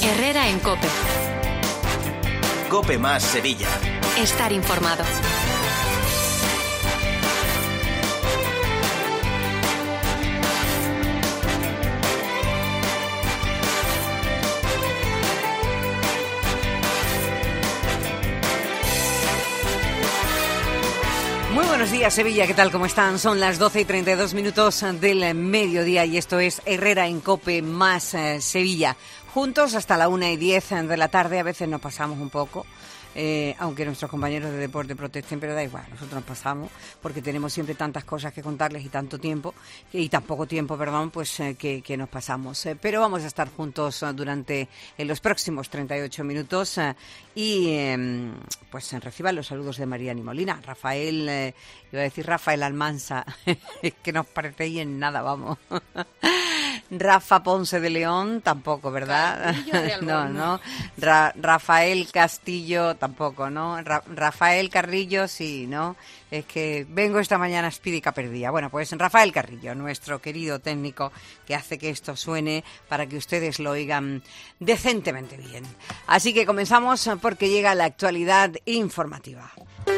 Herrera en COPE. COPE más Sevilla. Estar informado. Muy buenos días, Sevilla. ¿Qué tal? ¿Cómo están? Son las 12:32 del mediodía y esto es Herrera en COPE más Sevilla. Juntos hasta la 1:10 de la tarde. A veces nos pasamos un poco, aunque nuestros compañeros de deporte protesten, pero da igual. Nosotros nos pasamos porque tenemos siempre tantas cosas que contarles y tanto tiempo, y tan poco tiempo, pues que nos pasamos. Pero vamos a estar juntos durante los próximos 38 minutos y pues reciban los saludos de Mariani Molina. Rafael, iba a decir Rafael Almansa, que no os parecéis en nada, vamos. Rafa Ponce de León, tampoco, ¿verdad? No. Rafael Castillo, tampoco, ¿no? Rafael Carrillo, sí, ¿no? Es que vengo esta mañana espídica perdida. Bueno, pues Rafael Carrillo, nuestro querido técnico, que hace que esto suene para que ustedes lo oigan decentemente bien. Así que comenzamos porque llega la actualidad informativa.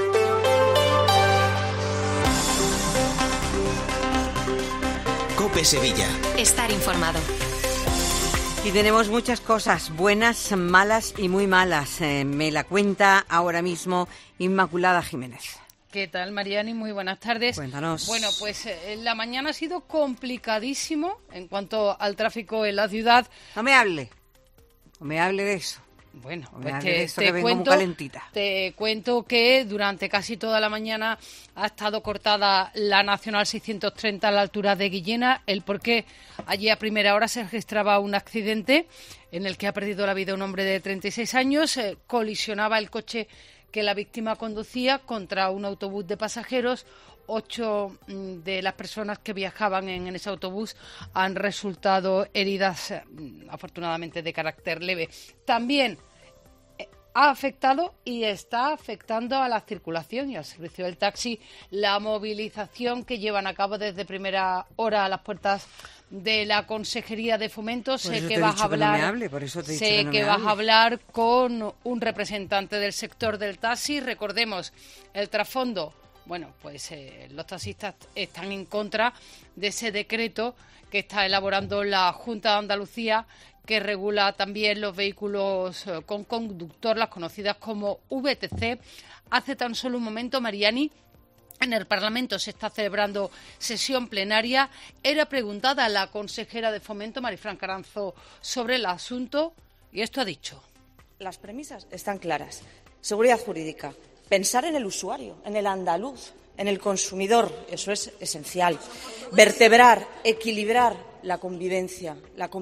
COPE Sevilla. Estar informado. Y tenemos muchas cosas, buenas, malas y muy malas. Me la cuenta ahora mismo Inmaculada Jiménez. ¿Qué tal, Mariani? Muy buenas tardes. Cuéntanos. Bueno, pues la mañana ha sido complicadísimo en cuanto al tráfico en la ciudad. No me hable de eso. Bueno, pues te cuento que durante casi toda la mañana ha estado cortada la Nacional 630 a la altura de Guillena. El porqué: allí a primera hora se registraba un accidente en el que ha perdido la vida un hombre de 36 años. Colisionaba el coche que la víctima conducía contra un autobús de pasajeros. 8 de las personas que viajaban en ese autobús han resultado heridas, afortunadamente de carácter leve. También ha afectado y está afectando a la circulación y al servicio del taxi la movilización que llevan a cabo desde primera hora a las puertas de la Consejería de Fomento. Sé que vas a hablar con un representante del sector del taxi. Recordemos el trasfondo. Bueno, pues los taxistas están en contra de ese decreto que está elaborando la Junta de Andalucía, que regula también los vehículos con conductor, las conocidas como VTC. Hace tan solo un momento, Mariani, en el Parlamento se está celebrando sesión plenaria. Era preguntada a la consejera de Fomento, Marifran Caranzo, sobre el asunto, y esto ha dicho. Las premisas están claras. Seguridad jurídica. Pensar en el usuario, en el andaluz, en el consumidor, eso es esencial. Vertebrar, equilibrar la convivencia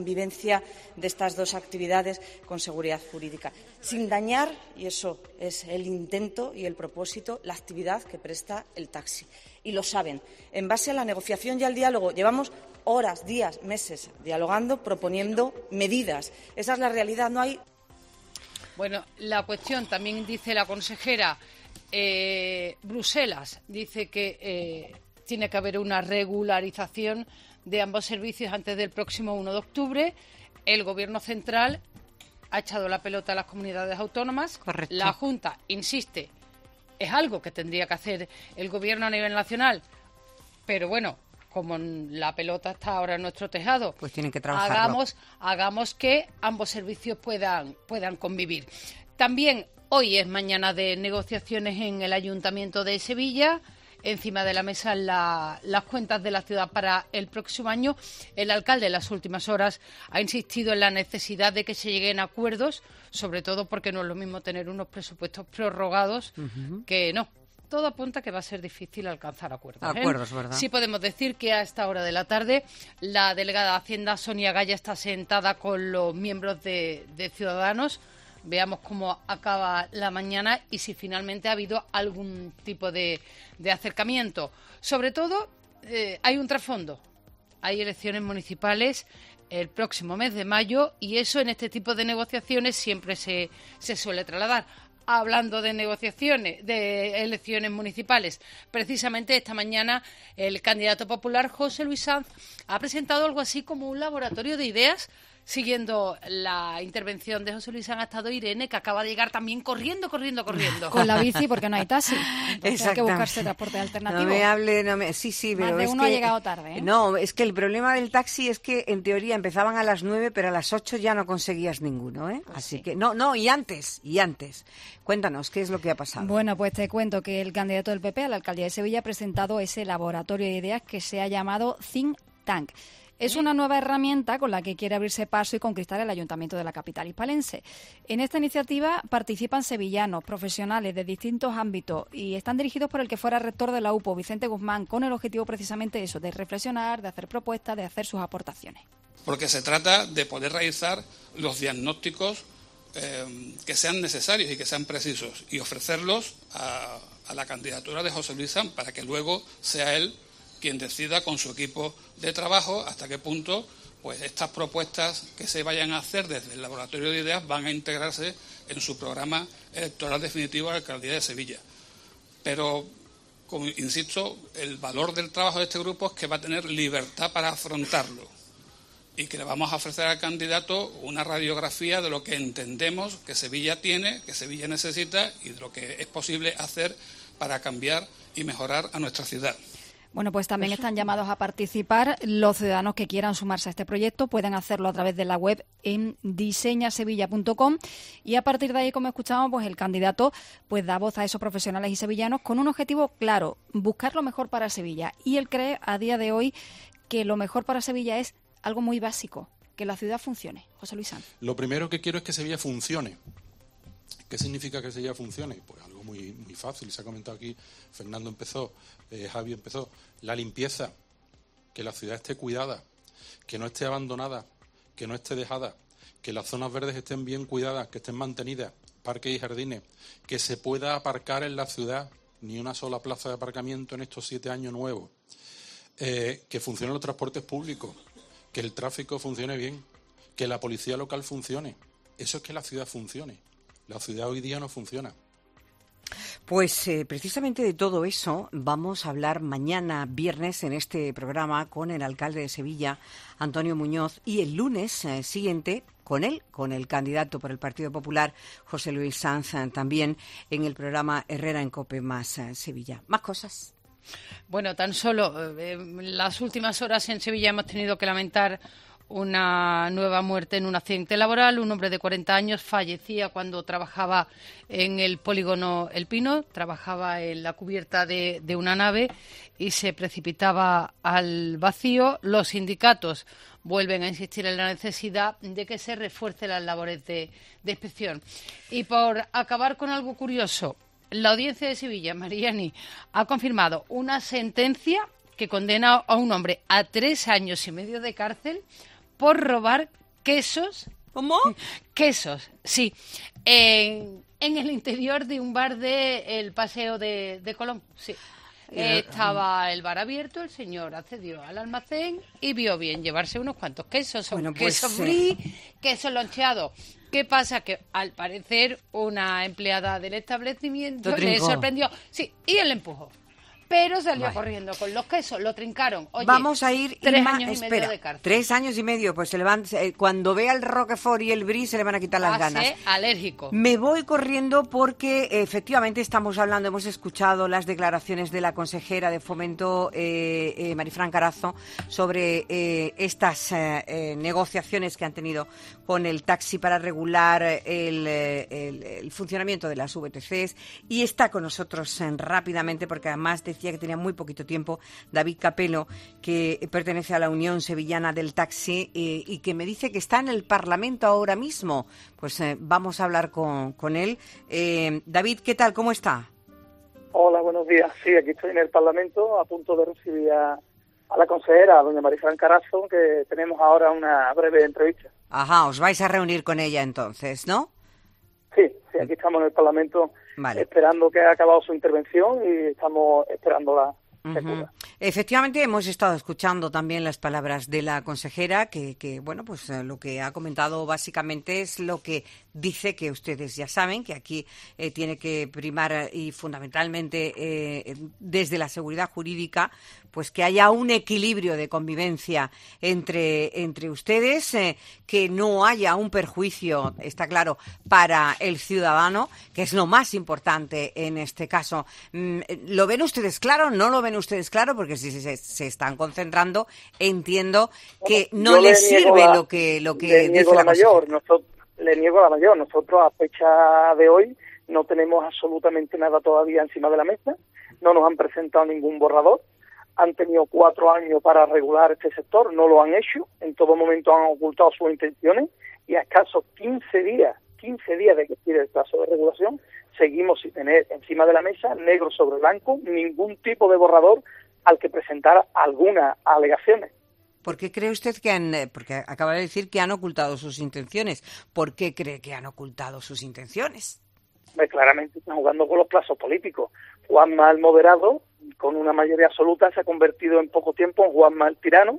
de estas dos actividades con seguridad jurídica, sin dañar, y eso es el intento y el propósito, la actividad que presta el taxi. Y lo saben. En base a la negociación y al diálogo, llevamos horas, días, meses dialogando, proponiendo medidas. Esa es la realidad, no hay... Bueno, la cuestión, también dice la consejera, Bruselas dice que tiene que haber una regularización de ambos servicios antes del próximo 1 de octubre. El Gobierno central ha echado la pelota a las comunidades autónomas. Correcto. La Junta insiste, es algo que tendría que hacer el Gobierno a nivel nacional, pero bueno, como la pelota está ahora en nuestro tejado, pues tienen que trabajarlo. Hagamos que ambos servicios puedan convivir. También hoy es mañana de negociaciones en el Ayuntamiento de Sevilla. Encima de la mesa las cuentas de la ciudad para el próximo año. El alcalde en las últimas horas ha insistido en la necesidad de que se lleguen a acuerdos, sobre todo porque no es lo mismo tener unos presupuestos prorrogados que no. Todo apunta que va a ser difícil alcanzar acuerdos. Acuerdos, ¿verdad? Sí podemos decir que a esta hora de la tarde la delegada de Hacienda, Sonia Gaya, está sentada con los miembros de Ciudadanos. Veamos cómo acaba la mañana y si finalmente ha habido algún tipo de acercamiento. Sobre todo, hay un trasfondo. Hay elecciones municipales el próximo mes de mayo y eso en este tipo de negociaciones siempre se suele trasladar. Hablando de negociaciones, de elecciones municipales, precisamente esta mañana el candidato popular José Luis Sanz ha presentado algo así como un laboratorio de ideas siguiendo la intervención de José Luis Sanz ha estado Irene, que acaba de llegar también corriendo. Con la bici, porque no hay taxi. Entonces hay que buscarse transporte alternativo. Sí, más pero de es uno que ha llegado tarde, ¿eh? No, es que el problema del taxi es que en teoría empezaban a las 9, pero a las 8 ya no conseguías ninguno, ¿eh? Pues Así sí. que y antes. Cuéntanos, ¿qué es lo que ha pasado? Bueno, pues te cuento que el candidato del PP a la alcaldía de Sevilla ha presentado ese laboratorio de ideas que se ha llamado Think Tank. Es una nueva herramienta con la que quiere abrirse paso y conquistar el ayuntamiento de la capital hispalense. En esta iniciativa participan sevillanos, profesionales de distintos ámbitos y están dirigidos por el que fuera rector de la UPO, Vicente Guzmán, con el objetivo precisamente eso, de reflexionar, de hacer propuestas, de hacer sus aportaciones. Porque se trata de poder realizar los diagnósticos que sean necesarios y que sean precisos y ofrecerlos a la candidatura de José Luis Sanz para que luego sea él quien decida con su equipo de trabajo hasta qué punto pues estas propuestas que se vayan a hacer desde el laboratorio de ideas van a integrarse en su programa electoral definitivo de la alcaldía de Sevilla. Pero, como insisto, el valor del trabajo de este grupo es que va a tener libertad para afrontarlo y que le vamos a ofrecer al candidato una radiografía de lo que entendemos que Sevilla tiene, que Sevilla necesita y de lo que es posible hacer para cambiar y mejorar a nuestra ciudad. Bueno, pues también están llamados a participar los ciudadanos que quieran sumarse a este proyecto. Pueden hacerlo a través de la web en diseñasevilla.com y a partir de ahí, como escuchamos, pues el candidato pues da voz a esos profesionales y sevillanos con un objetivo claro, buscar lo mejor para Sevilla. Y él cree a día de hoy que lo mejor para Sevilla es algo muy básico, que la ciudad funcione. José Luis Sanz. Lo primero que quiero es que Sevilla funcione. ¿Qué significa que Sevilla funcione? Pues algo muy fácil, se ha comentado aquí, Fernando empezó, Javi empezó, la limpieza, que la ciudad esté cuidada, que no esté abandonada, que no esté dejada, que las zonas verdes estén bien cuidadas, que estén mantenidas, parques y jardines, que se pueda aparcar en la ciudad, ni una sola plaza de aparcamiento en estos 7 años nuevos, que funcionen los transportes públicos, que el tráfico funcione bien, que la policía local funcione. Eso es que la ciudad funcione. La ciudad hoy día no funciona. Pues precisamente de todo eso vamos a hablar mañana viernes en este programa con el alcalde de Sevilla, Antonio Muñoz, y el lunes siguiente con el candidato por el Partido Popular, José Luis Sanz, también en el programa Herrera en COPE más Sevilla. Más cosas. Bueno, tan solo en las últimas horas en Sevilla hemos tenido que lamentar una nueva muerte en un accidente laboral. Un hombre de 40 años fallecía cuando trabajaba en el polígono El Pino, trabajaba en la cubierta de una nave y se precipitaba al vacío. Los sindicatos vuelven a insistir en la necesidad de que se refuercen las labores de inspección. Y por acabar con algo curioso, la Audiencia de Sevilla, Mariani, ha confirmado una sentencia que condena a un hombre a 3 años y medio de cárcel por robar quesos. ¿Cómo? Quesos, sí. En el interior de un bar del Paseo de Colón, sí. Estaba el bar abierto, el señor accedió al almacén y vio bien llevarse unos cuantos quesos. Son queso brie, queso loncheado. ¿Qué pasa? Que al parecer una empleada del establecimiento le sorprendió. Sí, y él le empujó. Pero salió corriendo con los quesos, lo trincaron. Oye, vamos a ir 3 años y medio de cárcel. 3 años y medio, pues se le van, cuando vea el Roquefort y el Brie se le van a quitar las ganas. Alérgico. Me voy corriendo porque efectivamente estamos hablando, hemos escuchado las declaraciones de la consejera de Fomento, Marifran Carazo, sobre estas negociaciones que han tenido con el taxi para regular el funcionamiento de las VTCs, y está con nosotros rápidamente porque además decía que tenía muy poquito tiempo David Capelo, que pertenece a la Unión Sevillana del Taxi y que me dice que está en el Parlamento ahora mismo. Pues vamos a hablar con él. David, ¿qué tal? ¿Cómo está? Hola, buenos días. Sí, aquí estoy en el Parlamento a punto de recibir a la consejera, doña Marifran Carazo, que tenemos ahora una breve entrevista. Ajá, os vais a reunir con ella entonces, ¿no? Sí, aquí estamos en el Parlamento esperando que haya acabado su intervención y estamos esperando se cubra. Efectivamente, hemos estado escuchando también las palabras de la consejera, que bueno, pues lo que ha comentado básicamente es lo que dice que ustedes ya saben, que aquí tiene que primar y fundamentalmente desde la seguridad jurídica, pues que haya un equilibrio de convivencia entre ustedes, que no haya un perjuicio, está claro, para el ciudadano, que es lo más importante en este caso. ¿Lo ven ustedes claro? ¿No lo ven ustedes claro? Porque si se están concentrando, entiendo que no les sirve lo que dice la mayor. Le niego la mayor. Nosotros, a fecha de hoy, no tenemos absolutamente nada todavía encima de la mesa. No nos han presentado ningún borrador. Han tenido 4 años para regular este sector, no lo han hecho. En todo momento han ocultado sus intenciones y a escasos 15 días de que expire el plazo de regulación, seguimos sin tener encima de la mesa, negro sobre blanco, ningún tipo de borrador al que presentar algunas alegaciones. ¿Por qué cree usted que porque acaba de decir que han ocultado sus intenciones? ¿Por qué cree que han ocultado sus intenciones? Pues claramente están jugando con los plazos políticos. Juanma el moderado, con una mayoría absoluta, se ha convertido en poco tiempo en Juanma el tirano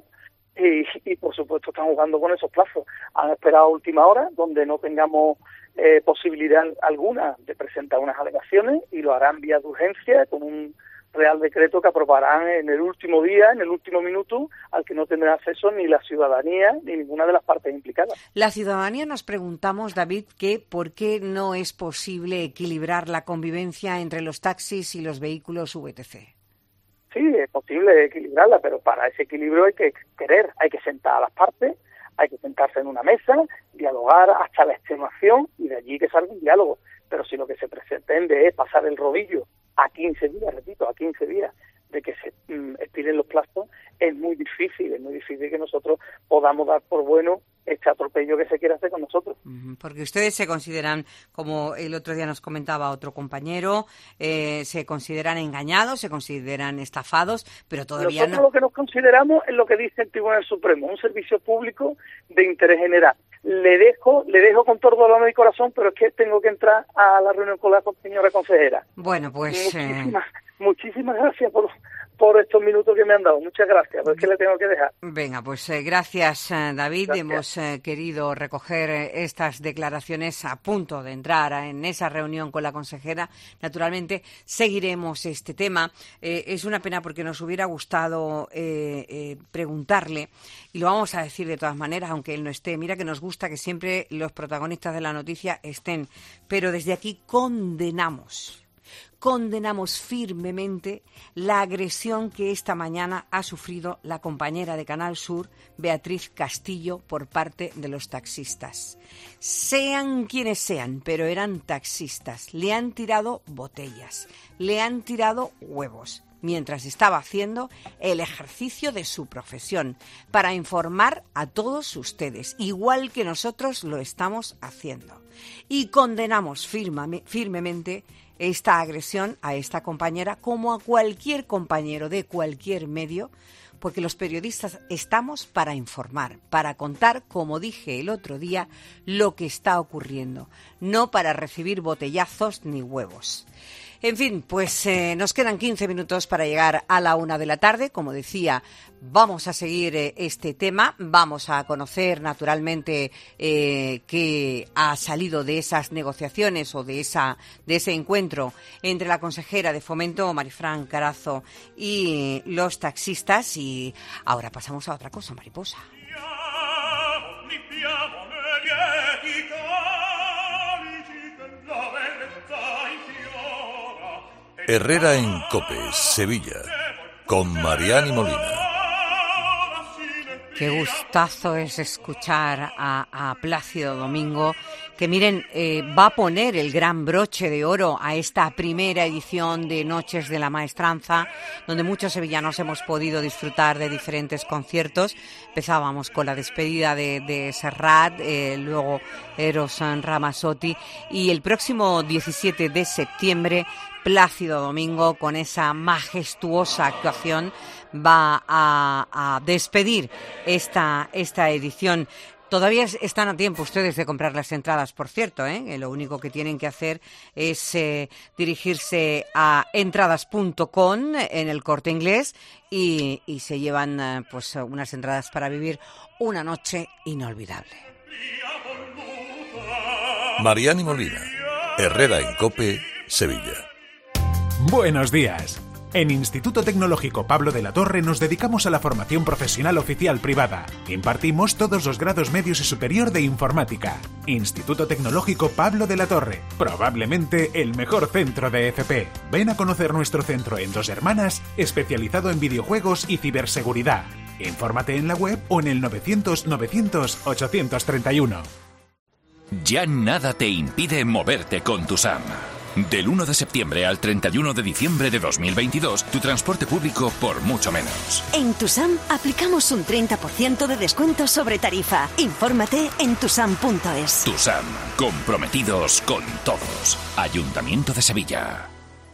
y por supuesto están jugando con esos plazos. Han esperado a última hora, donde no tengamos posibilidad alguna de presentar unas alegaciones, y lo harán vía de urgencia con un Real Decreto que aprobarán en el último día, en el último minuto, al que no tendrá acceso ni la ciudadanía ni ninguna de las partes implicadas. La ciudadanía nos preguntamos, David, que por qué no es posible equilibrar la convivencia entre los taxis y los vehículos VTC. Sí, es posible equilibrarla, pero para ese equilibrio hay que querer, hay que sentar a las partes, hay que sentarse en una mesa, dialogar hasta la extenuación y de allí que salga un diálogo. Pero si lo que se pretende es pasar el rodillo a 15 días, repito, a 15 días de que se expiren los plazos, es muy difícil que nosotros podamos dar por bueno este atropello que se quiere hacer con nosotros. Porque ustedes se consideran, como el otro día nos comentaba otro compañero, se consideran engañados, se consideran estafados, pero todavía nosotros lo que nos consideramos es lo que dice el Tribunal Supremo, un servicio público de interés general. Le dejo con todo dolor en mi corazón, pero es que tengo que entrar a la reunión con la señora consejera. Bueno, pues muchísimas gracias por estos minutos que me han dado. Muchas gracias, porque es que le tengo que dejar. Venga, pues gracias, David. Gracias. Hemos querido recoger estas declaraciones a punto de entrar en esa reunión con la consejera. Naturalmente, seguiremos este tema. Es una pena porque nos hubiera gustado preguntarle, y lo vamos a decir de todas maneras, aunque él no esté. Mira que nos gusta que siempre los protagonistas de la noticia estén, pero desde aquí condenamos firmemente la agresión que esta mañana ha sufrido la compañera de Canal Sur, Beatriz Castillo, por parte de los taxistas. Sean quienes sean, pero eran taxistas. Le han tirado botellas, le han tirado huevos, mientras estaba haciendo el ejercicio de su profesión, para informar a todos ustedes, igual que nosotros lo estamos haciendo. Y condenamos firmemente esta agresión a esta compañera, como a cualquier compañero de cualquier medio, porque los periodistas estamos para informar, para contar, como dije el otro día, lo que está ocurriendo, no para recibir botellazos ni huevos. En fin, pues nos quedan 15 minutos para llegar a la 1 de la tarde. Como decía, vamos a seguir este tema. Vamos a conocer, naturalmente, qué ha salido de esas negociaciones o de ese encuentro entre la consejera de Fomento, Marifran Carazo, y los taxistas. Y ahora pasamos a otra cosa, mariposa. Herrera en COPE, Sevilla, con Mariani Molina. Qué gustazo es escuchar a Plácido Domingo, que miren, va a poner el gran broche de oro a esta primera edición de Noches de la Maestranza, donde muchos sevillanos hemos podido disfrutar de diferentes conciertos. Empezábamos con la despedida de Serrat, luego Eros Ramazzotti, y el próximo 17 de septiembre Plácido Domingo, con esa majestuosa actuación, va a despedir esta edición. Todavía están a tiempo ustedes de comprar las entradas, por cierto, ¿eh? Lo único que tienen que hacer es dirigirse a entradas.com en el Corte Inglés y se llevan pues unas entradas para vivir una noche inolvidable. Mariano Molina, Herrera en COPE, Sevilla. Buenos días. En Instituto Tecnológico Pablo de la Torre nos dedicamos a la formación profesional oficial privada. Impartimos todos los grados medios y superior de informática. Instituto Tecnológico Pablo de la Torre, probablemente el mejor centro de FP. Ven a conocer nuestro centro en Dos Hermanas, especializado en videojuegos y ciberseguridad. Infórmate en la web o en el 900-900-831. Ya nada te impide moverte con TUSAM. Del 1 de septiembre al 31 de diciembre de 2022, tu transporte público por mucho menos. En TUSAM aplicamos un 30% de descuento sobre tarifa. Infórmate en tusam.es. TUSAM, comprometidos con todos. Ayuntamiento de Sevilla.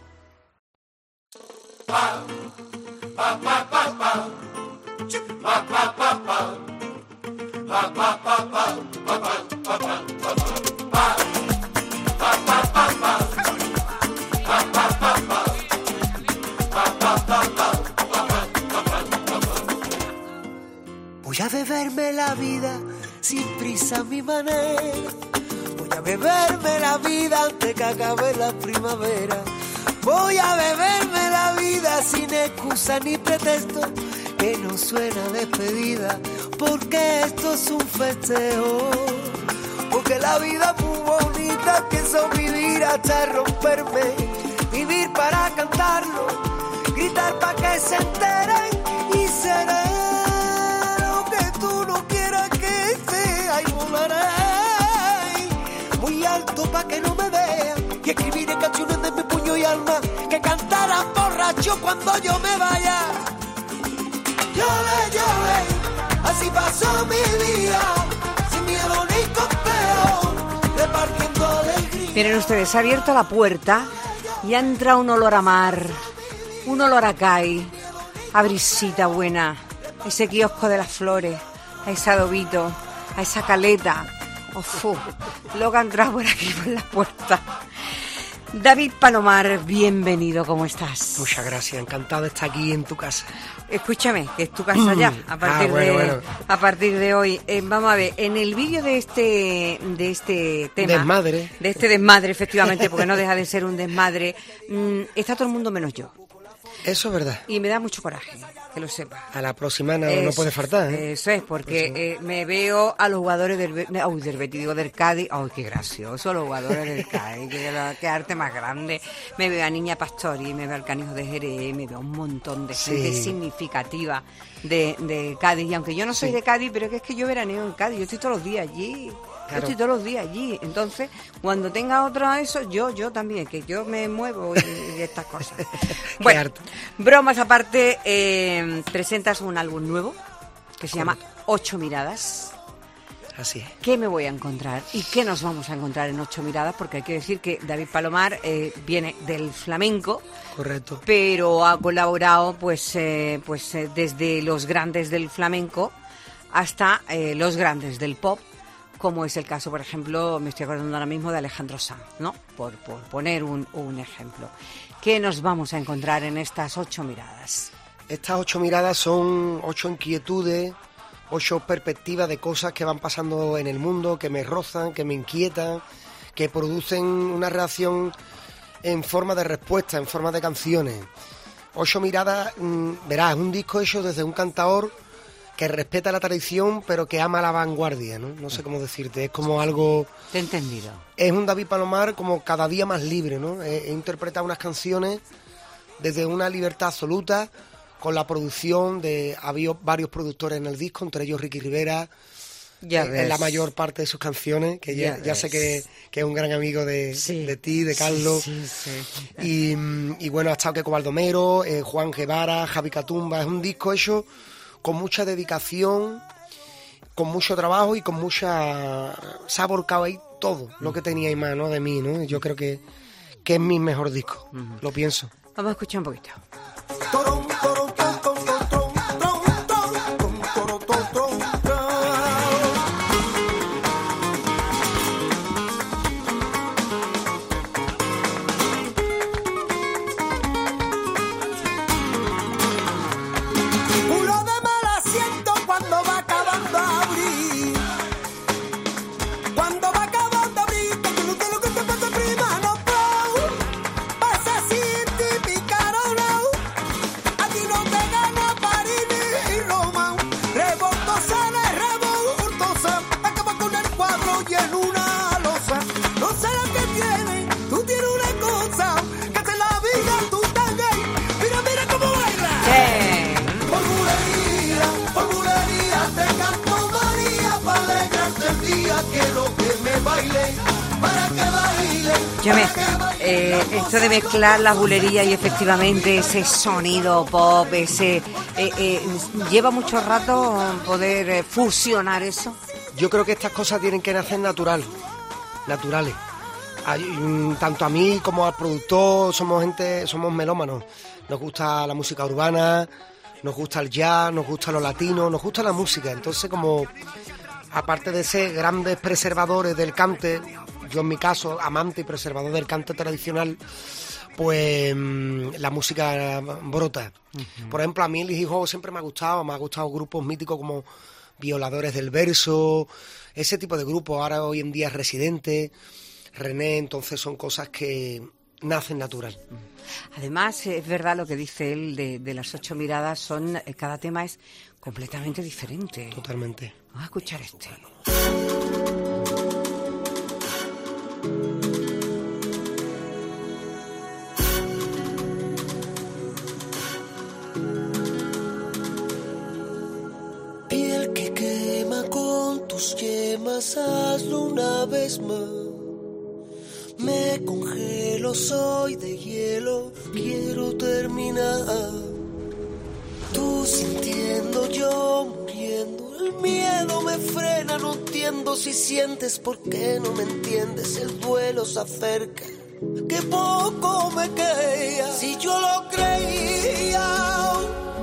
Voy a beberme la vida sin prisa a mi manera. Voy a beberme la vida antes que acabe la primavera. Voy a beberme la vida sin excusa ni pretexto, que no suena despedida, porque esto es un festejo. Porque la vida es muy bonita, pienso vivir hasta romperme. Vivir para cantarlo, gritar para que se enteren y seré. Muy alto pa' que no me vean y escribiré canciones de mi puño y alma que cantarán borracho cuando yo me vaya. Llore, llore, así pasó mi vida, sin miedo ni complejo, repartiendo alegría. Miren ustedes, se ha abierto la puerta y entra un olor a mar, un olor a cai, a brisita buena, ese kiosco de las flores, a ese adobito, a esa caleta. Lo que ha entrado por aquí por la puerta. David Palomar, bienvenido, ¿cómo estás? Muchas gracias, encantado de estar aquí en tu casa. Escúchame, que es tu casa ya, a partir de hoy. Vamos a ver, en el vídeo de este tema... Desmadre. De este desmadre, efectivamente, porque no deja de ser un desmadre, está todo el mundo menos yo. Eso es verdad. Y me da mucho coraje, que lo sepa. A la próxima no puede faltar, ¿eh? Eso es, porque me veo a los jugadores del Betis, digo del Cádiz. ¡Ay, qué gracioso! Los jugadores del Cádiz, qué arte más grande. Me veo a Niña Pastori, me veo al Canijo de Jerez, me veo a un montón de gente significativa de Cádiz. Y aunque yo no soy de Cádiz, pero es que yo veraneo en Cádiz, yo estoy todos los días allí. Claro. Yo estoy todos los días allí, entonces cuando tenga otro eso, yo también, que yo me muevo y estas cosas. Bueno, bromas aparte, presentas un álbum nuevo que se llama 8 miradas. Así es. ¿Qué me voy a encontrar y qué nos vamos a encontrar en 8 miradas? Porque hay que decir que David Palomar viene del flamenco. Correcto. Pero ha colaborado pues desde los grandes del flamenco hasta los grandes del pop, como es el caso, por ejemplo, me estoy acordando ahora mismo de Alejandro Sanz, ¿no? Por poner un ejemplo. ¿Qué nos vamos a encontrar en estas 8 miradas? Estas 8 miradas son 8 inquietudes, 8 perspectivas de cosas que van pasando en el mundo, que me rozan, que me inquietan, que producen una reacción en forma de respuesta, en forma de canciones. 8 miradas, verás, es un disco hecho desde un cantaor que respeta la tradición, pero que ama la vanguardia, ¿no? No sé cómo decirte, es como algo... Te he entendido. Es un David Palomar como cada día más libre, ¿no? He interpretado unas canciones desde una libertad absoluta, con la producción de... Había varios productores en el disco, entre ellos Ricky Rivera, en la mayor parte de sus canciones, que ya sé que es un gran amigo de ti, de Carlos. Sí. Y bueno, ha estado Keko Baldomero, Juan Guevara, Javi Catumba. Es un disco hecho con mucha dedicación, con mucho trabajo y con mucha... Se ha volcado ahí todo lo que tenía en mano de mí, ¿no? Yo creo que es mi mejor disco, lo pienso. Vamos a escuchar un poquito. Escúchame, esto de mezclar la bulería y efectivamente ese sonido pop, ¿lleva mucho rato poder fusionar eso? Yo creo que estas cosas tienen que nacer naturales. Tanto a mí como al productor somos melómanos. Nos gusta la música urbana, nos gusta el jazz, nos gusta lo latino, nos gusta la música. Entonces, como aparte de ser grandes preservadores del cante, yo en mi caso, amante y preservador del cante tradicional, pues la música brota. Uh-huh. Por ejemplo, a mí el hip hop siempre me ha gustado grupos míticos como Violadores del Verso, ese tipo de grupos. Ahora hoy en día es Residente, René, entonces son cosas que nacen natural. Además, es verdad lo que dice él de las 8 miradas, cada tema es completamente diferente. Totalmente. Vamos a escuchar este. Piel que quema con tus yemas, hazlo una vez más. Me congelo, soy de hielo, quiero terminar. Tú sintiendo, yo muriendo, el miedo me frena, no entiendo si sientes, ¿por qué no me entiendes? El duelo se acerca, que poco me queda. Si yo lo creía,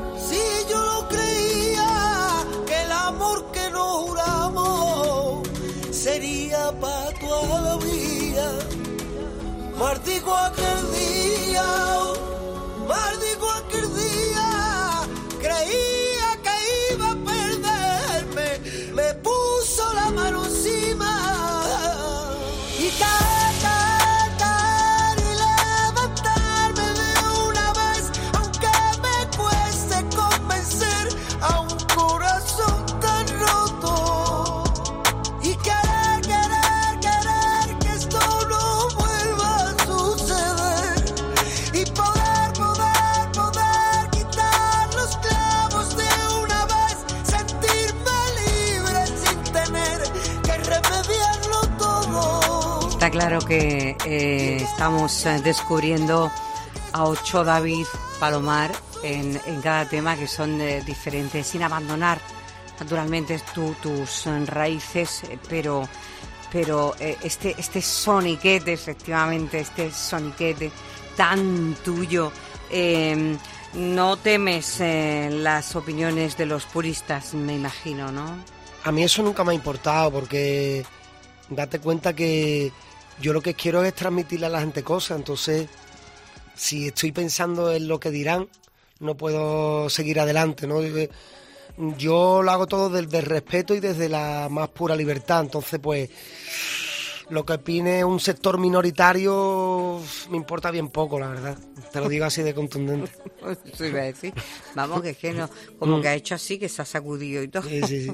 que el amor que nos juramos sería para toda la vida. Maldigo aquel día, creía que iba a perderme, me puso la mano encima y caer y levantarme de una vez, aunque me cueste convencer a un corazón tan roto y querer que esto no vuelva a suceder y poder quitar los clavos de una vez, sentirme libre sin tener que remediarlo todo. Está claro que estamos descubriendo a 8 David Palomar en cada tema, que son diferentes, sin abandonar naturalmente tus raíces, pero este soniquete, efectivamente, este soniquete tan tuyo, no temes las opiniones de los puristas, me imagino, ¿no? A mí eso nunca me ha importado, porque date cuenta que yo lo que quiero es transmitirle a la gente cosas. Entonces, si estoy pensando en lo que dirán, no puedo seguir adelante, ¿no? Yo lo hago todo desde el respeto y desde la más pura libertad. Entonces, pues, lo que opine un sector minoritario me importa bien poco, la verdad. Te lo digo así de contundente. Eso iba a decir. Vamos, que es que no, como que ha hecho así, que se ha sacudido y todo. Sí.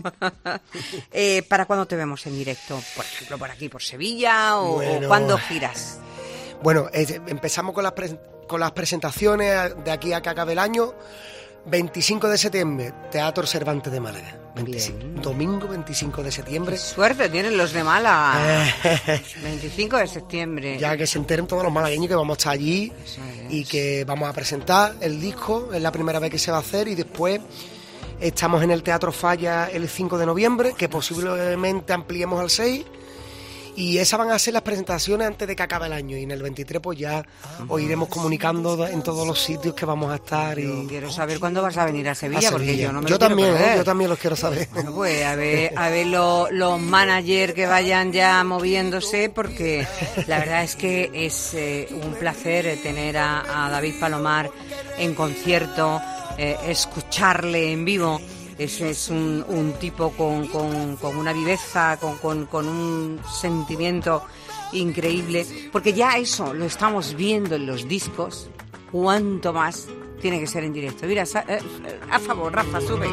¿Para cuándo te vemos en directo? Por ejemplo, por aquí, por Sevilla, o ¿cuándo giras? Bueno, empezamos con las presentaciones de aquí a que acabe el año. 25 de septiembre, Teatro Cervantes de Málaga. Domingo 25 de septiembre. ¡Qué suerte tienen los de Málaga! 25 de septiembre. Ya que se enteren todos los malagueños que vamos a estar allí y que vamos a presentar el disco. Es la primera vez que se va a hacer, y después estamos en el Teatro Falla el 5 de noviembre, que posiblemente ampliemos al 6. Y esas van a ser las presentaciones antes de que acabe el año. Y en el 23 pues ya os iremos comunicando en todos los sitios que vamos a estar. Y quiero saber cuándo vas a venir a Sevilla, porque yo no me yo lo quiero también, perder. Yo también los quiero saber. Bueno, pues a ver los managers que vayan ya moviéndose, porque la verdad es que es un placer tener a David Palomar en concierto, escucharle en vivo. Es un tipo con una viveza, con un sentimiento increíble, porque ya eso lo estamos viendo en los discos. Cuánto más tiene que ser en directo. Mira, a favor, Rafa, sube.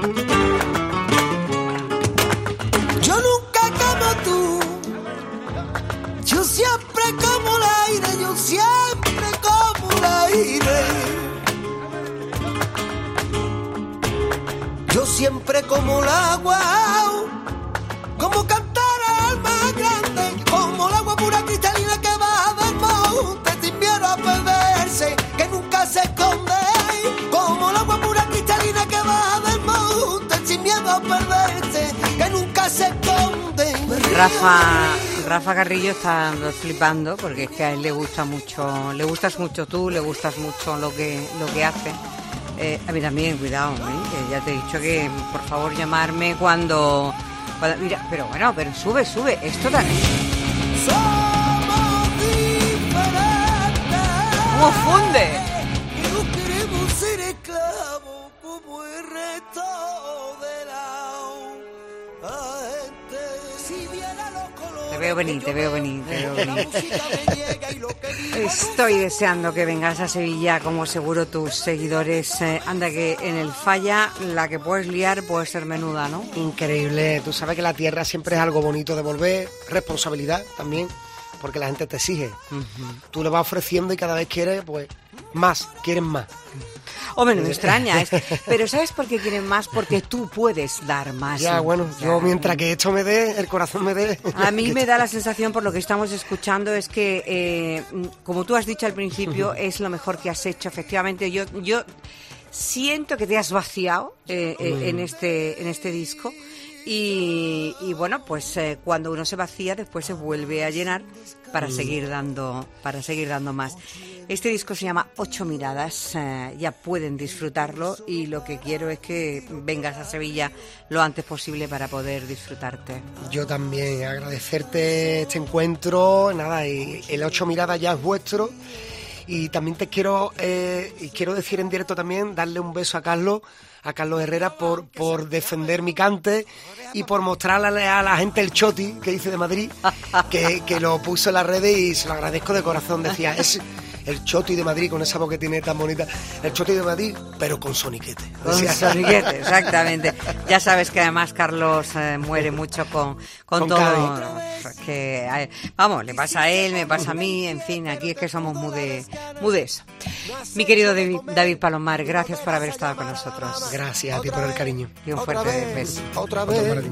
Yo nunca como tú, yo siempre como el aire, yo siempre como el aire. Yo siempre como el agua, como cantar al mar grande, como el agua pura cristalina que baja del mar. Rafa Carrillo está flipando porque es que a él le gustas mucho tú, le gustas mucho lo que hace. A mí también, cuidado, que ya te he dicho que por favor llamarme cuando mira, pero bueno, pero sube, esto también. ¿Cómo funde? Te veo venir. Estoy deseando que vengas a Sevilla, como seguro tus seguidores. Anda que en el Falla la que puedes liar puede ser menuda, ¿no? Increíble. Tú sabes que la tierra siempre es algo bonito de volver, responsabilidad también, porque la gente te exige. Tú le vas ofreciendo y cada vez quieres, pues, quieren más. Hombre, no me extraña, pero ¿sabes por qué quieren más? Porque tú puedes dar más. Ya, bueno, yo mientras que esto me dé, el corazón me dé. A mí me da la sensación, por lo que estamos escuchando, es que, como tú has dicho al principio, es lo mejor que has hecho. Efectivamente, yo siento que te has vaciado en este disco. Y bueno, pues cuando uno se vacía, después se vuelve a llenar para seguir dando más. Este disco se llama 8 miradas, ya pueden disfrutarlo y lo que quiero es que vengas a Sevilla lo antes posible para poder disfrutarte. Yo también, agradecerte este encuentro, nada, y el 8 miradas ya es vuestro. Y también te quiero decir en directo también, darle un beso a Carlos Herrera por defender mi cante y por mostrarle a la gente el choti que hice de Madrid, que lo puso en las redes y se lo agradezco de corazón. Decía, es el choti de Madrid, con esa voz que tiene tan bonita, el choti de Madrid, pero con soniquete. Con soniquete, exactamente. Ya sabes que además Carlos muere mucho con todo. Que, vamos, le pasa a él, me pasa a mí, en fin, aquí es que somos muy de eso. Mi querido David Palomar, gracias por haber estado con nosotros. Gracias a ti por el cariño. Y un fuerte beso. Otra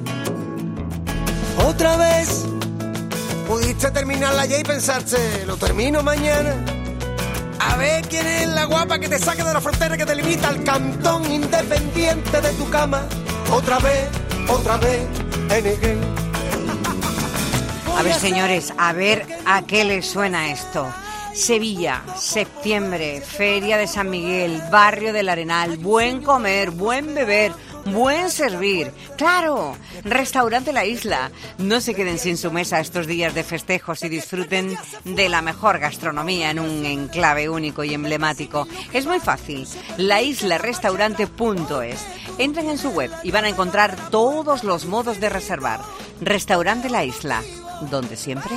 vez pudiste terminarla ya y pensarse, lo termino mañana. A ver quién es la guapa que te saque de la frontera que te limita al cantón independiente de tu cama. Otra vez, A ver, señores, a ver a qué les suena esto. Sevilla, septiembre, Feria de San Miguel, Barrio del Arenal, buen comer, buen beber, buen servir. ¡Claro! Restaurante La Isla. No se queden sin su mesa estos días de festejos y disfruten de la mejor gastronomía en un enclave único y emblemático. Es muy fácil. laislarestaurante.es. Entren en su web y van a encontrar todos los modos de reservar. Restaurante La Isla, donde siempre.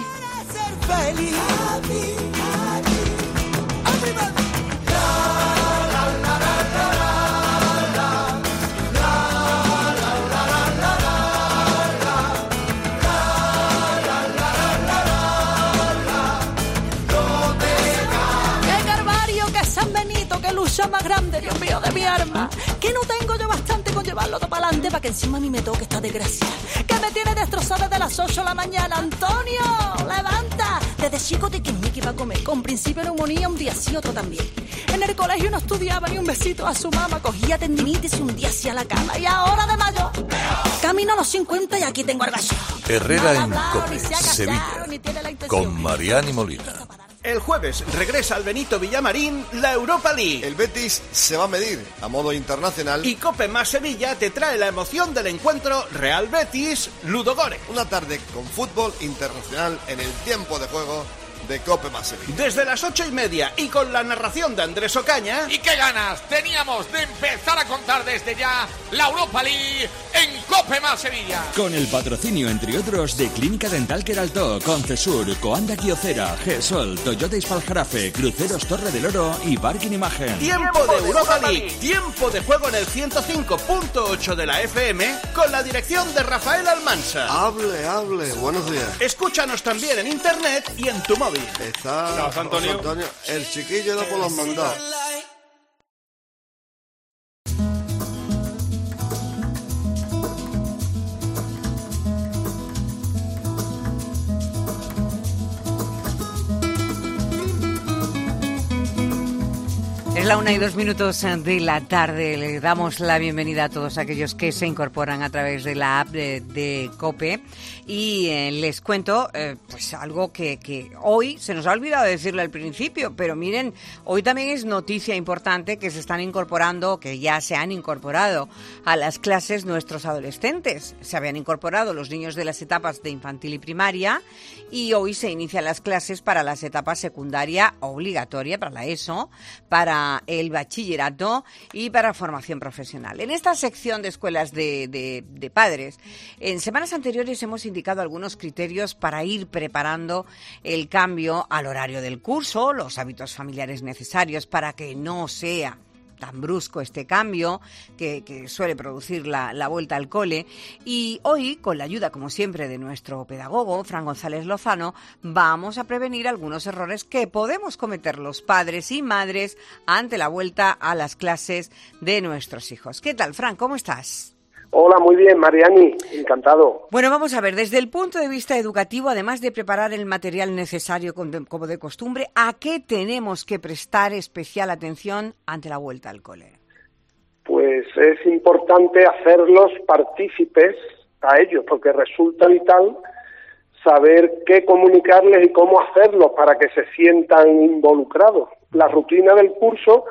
Más grande, Dios mío, de mi arma, que no tengo yo bastante con llevarlo todo para adelante para que encima a mí me toque esta desgracia que me tiene destrozada desde las 8 de la mañana. Antonio, levanta. Desde chico de que iba a comer, con principio neumonía, un día sí, otro también. En el colegio no estudiaba ni un besito a su mamá, cogía tendinitis y un día sí a la cama. Y ahora de mayo camino a los 50 y aquí tengo argallo. Herrera en COPE, Sevilla, con Mariani Molina. El jueves regresa al Benito Villamarín la Europa League. El Betis se va a medir a modo internacional. Y COPE más Sevilla te trae la emoción del encuentro Real Betis-Ludogorets. Una tarde con fútbol internacional en el tiempo de juego de COPE más Sevilla. Desde las 8:30 y con la narración de Andrés Ocaña. ¡Y qué ganas teníamos de empezar a contar desde ya la Europa League en COPE más Sevilla! Con el patrocinio, entre otros, de Clínica Dental Queraltó, Concesur, Coanda Quiocera, GESOL, Toyota Ispaljarafe, Cruceros Torre del Oro y Parking Imagen. Tiempo de Europa League, tiempo de juego en el 105.8 de la FM con la dirección de Rafael Almansa. Hable, buenos días. Escúchanos también en internet y en tu móvil. Está Antonio, el chiquillo no por los mandados. Es la 1:02 de la tarde. Le damos la bienvenida a todos aquellos que se incorporan a través de la app de COPE y les cuento pues algo que hoy se nos ha olvidado decirlo al principio, pero miren, hoy también es noticia importante que se están incorporando, que ya se han incorporado a las clases nuestros adolescentes. Se habían incorporado los niños de las etapas de infantil y primaria y hoy se inician las clases para las etapas secundaria obligatoria, para la ESO, para el bachillerato y para formación profesional. En esta sección de escuelas de padres, en semanas anteriores hemos indicado algunos criterios para ir preparando el cambio al horario del curso, los hábitos familiares necesarios para que no sea tan brusco este cambio que suele producir la vuelta al cole. Y hoy, con la ayuda, como siempre, de nuestro pedagogo, Fran González Lozano, vamos a prevenir algunos errores que podemos cometer los padres y madres ante la vuelta a las clases de nuestros hijos. ¿Qué tal, Fran? ¿Cómo estás? Hola, muy bien, Mariani, encantado. Bueno, vamos a ver, desde el punto de vista educativo, además de preparar el material necesario como de costumbre, ¿a qué tenemos que prestar especial atención ante la vuelta al cole? Pues es importante hacerlos partícipes a ellos, porque resulta vital saber qué comunicarles y cómo hacerlo para que se sientan involucrados. La rutina del curso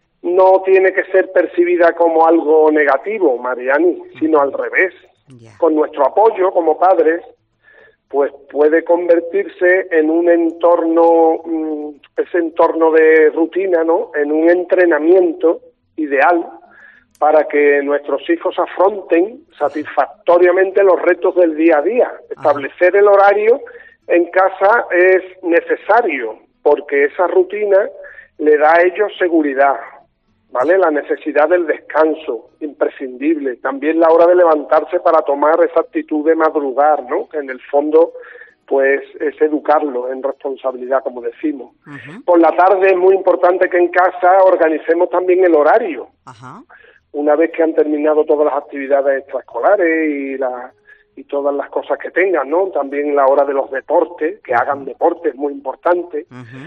no tiene que ser percibida como algo negativo, Mariani, sino al revés. Con nuestro apoyo como padres, pues puede convertirse en un entorno, ese entorno de rutina, ¿no?, en un entrenamiento ideal para que nuestros hijos afronten satisfactoriamente los retos del día a día. Establecer el horario en casa es necesario porque esa rutina le da a ellos seguridad, ¿vale? La necesidad del descanso, imprescindible. También la hora de levantarse para tomar esa actitud de madrugar, ¿no? Que en el fondo, pues, es educarlo en responsabilidad, como decimos. Por la tarde es muy importante que en casa organicemos también el horario. Una vez que han terminado todas las actividades extraescolares y todas las cosas que tengan, ¿no? También la hora de los deportes, que hagan deporte, es muy importante.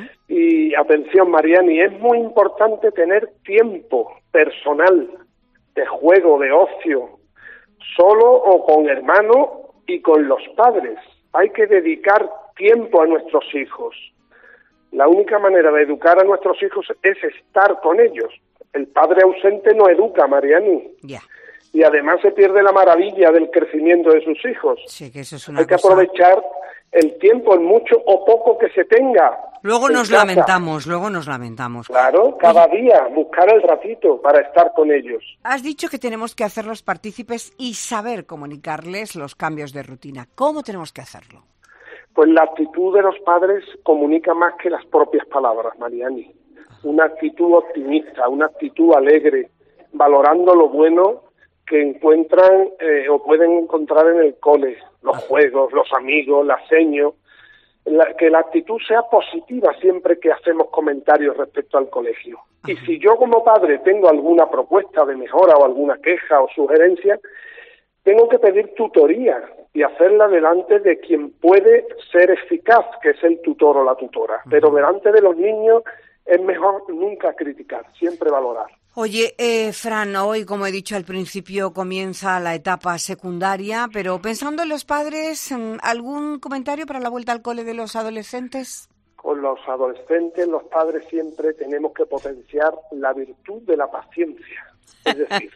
Y atención, Mariani, es muy importante tener tiempo personal de juego, de ocio, solo o con hermanos y con los padres. Hay que dedicar tiempo a nuestros hijos. La única manera de educar a nuestros hijos es estar con ellos. El padre ausente no educa, Mariani. Y además se pierde la maravilla del crecimiento de sus hijos. Sí, que eso es una Hay que aprovechar el tiempo, en mucho o poco que se tenga. Luego nos lamentamos. Claro, cada día buscar el ratito para estar con ellos. Has dicho que tenemos que hacerlos partícipes y saber comunicarles los cambios de rutina. ¿Cómo tenemos que hacerlo? Pues la actitud de los padres comunica más que las propias palabras, Mariani. Una actitud optimista, una actitud alegre, valorando lo bueno que encuentran o pueden encontrar en el cole, los juegos, los amigos, la seño, que la actitud sea positiva siempre que hacemos comentarios respecto al colegio. Y si yo como padre tengo alguna propuesta de mejora o alguna queja o sugerencia, tengo que pedir tutoría y hacerla delante de quien puede ser eficaz, que es el tutor o la tutora. Pero delante de los niños es mejor nunca criticar, siempre valorar. Oye, Fran, hoy, como he dicho al principio, comienza la etapa secundaria, pero pensando en los padres, ¿algún comentario para la vuelta al cole de los adolescentes? Con los adolescentes, los padres siempre tenemos que potenciar la virtud de la paciencia, es decir,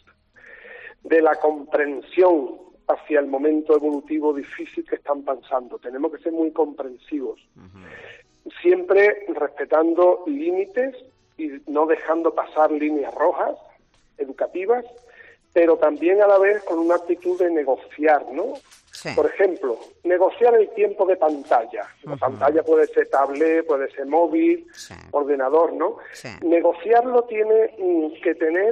de la comprensión hacia el momento evolutivo difícil que están pasando. Tenemos que ser muy comprensivos, siempre respetando límites y no dejando pasar líneas rojas educativas, pero también a la vez con una actitud de negociar, ¿no? Sí. Por ejemplo, negociar el tiempo de pantalla. La pantalla puede ser tablet, puede ser móvil, ordenador, ¿no? Negociarlo tiene que tener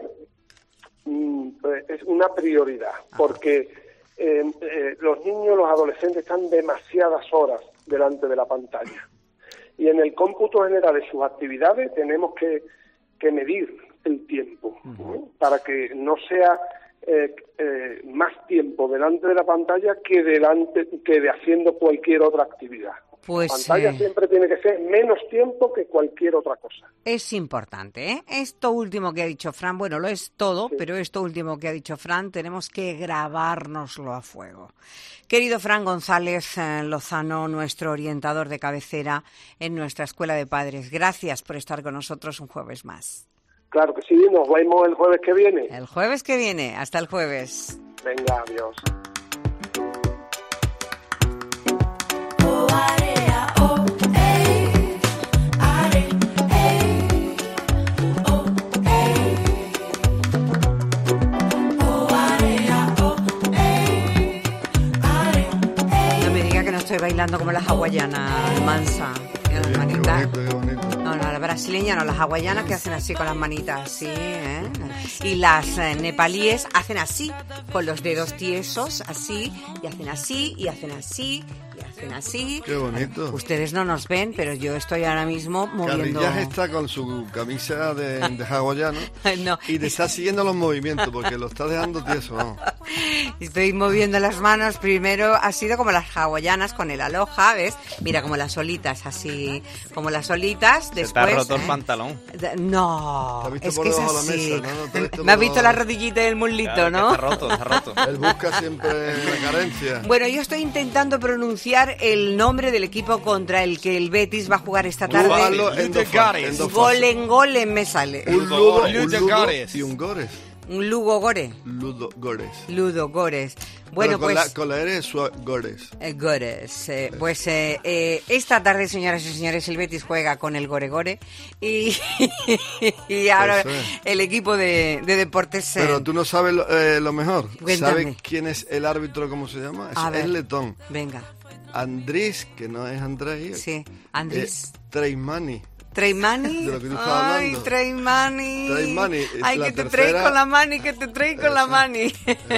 es una prioridad, porque los niños, los adolescentes están demasiadas horas delante de la pantalla. Y en el cómputo general de sus actividades tenemos que medir el tiempo, ¿no? Para que no sea más tiempo delante de la pantalla que de haciendo cualquier otra actividad. Pues, la pantalla siempre tiene que ser menos tiempo que cualquier otra cosa. Es importante, ¿eh? Esto último que ha dicho Fran, bueno, lo es todo, pero esto último que ha dicho Fran tenemos que grabárnoslo a fuego. Querido Fran González Lozano, nuestro orientador de cabecera en nuestra Escuela de Padres, gracias por estar con nosotros un jueves más. Claro que sí, nos vemos el jueves que viene. El jueves que viene, hasta el jueves. Venga, adiós. Estoy bailando como las hawaianas, mansa, las manitas. Qué bonito. No, la brasileña no, las hawaianas que hacen así con las manitas, así, ¿eh? Y las nepalíes hacen así, con los dedos tiesos, así, y hacen así, y hacen así, y hacen así. Qué bonito. Ustedes no nos ven, pero yo estoy ahora mismo moviendo... Carrillaje está con su camisa de hawaiano no. Y te está siguiendo los movimientos, porque lo está dejando tieso, ¿no? Estoy moviendo las manos. Primero ha sido como las hawaianas con el aloha, ¿ves? Mira, como las olitas, así, como las olitas. Después, te ha roto el pantalón. No, es que es así. ¿No? Me has visto la rodillita y el muslito, claro, ¿no? Está roto. Él busca siempre la carencia. Bueno, yo estoy intentando pronunciar el nombre del equipo contra el que el Betis va a jugar esta tarde. Golem me sale. Un Ludo y un Gores. Un Lugo Gore. Ludo Gores. Bueno, pues... Con la R es Gores. Gores. Pues esta tarde, señoras y señores, el Betis juega con el Gore y ahora el equipo de deportes... Pero tú no sabes lo mejor. Cuéntame. ¿Sabes quién es el árbitro, cómo se llama? Es letón. Venga. Andrés, que no es Andrei. Sí, Andrés. Treimani. ¿Treimani? De lo que tú estabas hablando. Ay, Treimani. Ay, que te traigo con la mani, que te traigo con la mani.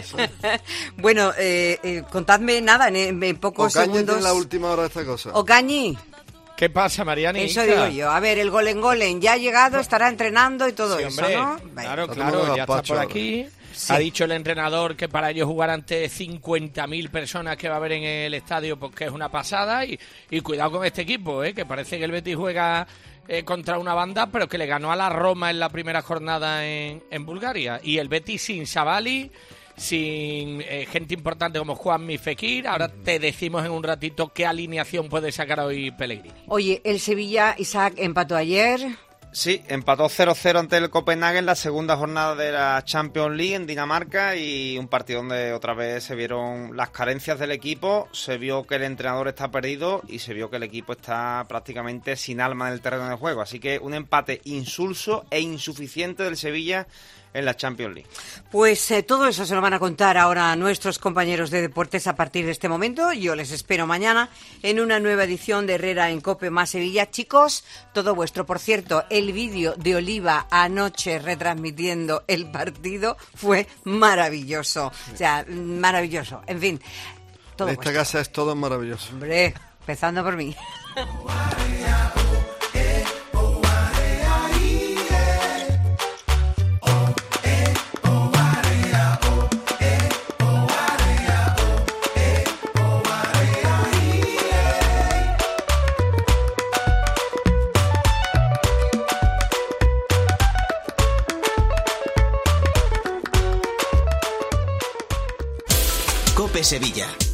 Bueno, contadme nada, en pocos segundos. En la última hora de esta cosa. Ocañi. ¿Qué pasa, Mariani? Eso digo yo. A ver, el Golem ya ha llegado, estará entrenando y todo eso, hombre. ¿no? Claro, ya está por aquí. Sí. Ha dicho el entrenador que para ellos jugar ante 50.000 personas que va a haber en el estadio, pues que es una pasada. Y cuidado con este equipo, que parece que el Betis juega contra una banda, pero que le ganó a la Roma en la primera jornada en Bulgaria. Y el Betis sin Savali, sin gente importante como Juanmi Fekir. Ahora te decimos en un ratito qué alineación puede sacar hoy Pellegrini. Oye, el Sevilla, Isaac, empató ayer. Sí, empató 0-0 ante el Copenhague en la segunda jornada de la Champions League en Dinamarca, y un partido donde otra vez se vieron las carencias del equipo, se vio que el entrenador está perdido y se vio que el equipo está prácticamente sin alma en el terreno de juego. Así que un empate insulso e insuficiente del Sevilla en la Champions League. Pues todo eso se lo van a contar ahora nuestros compañeros de deportes a partir de este momento. Yo les espero mañana en una nueva edición de Herrera en COPE más Sevilla. Chicos, todo vuestro. Por cierto, el vídeo de Oliva anoche retransmitiendo el partido fue maravilloso. O sea, maravilloso. En fin, todo esta vuestro. Casa es todo maravilloso. Hombre, empezando por mí. COPE Sevilla.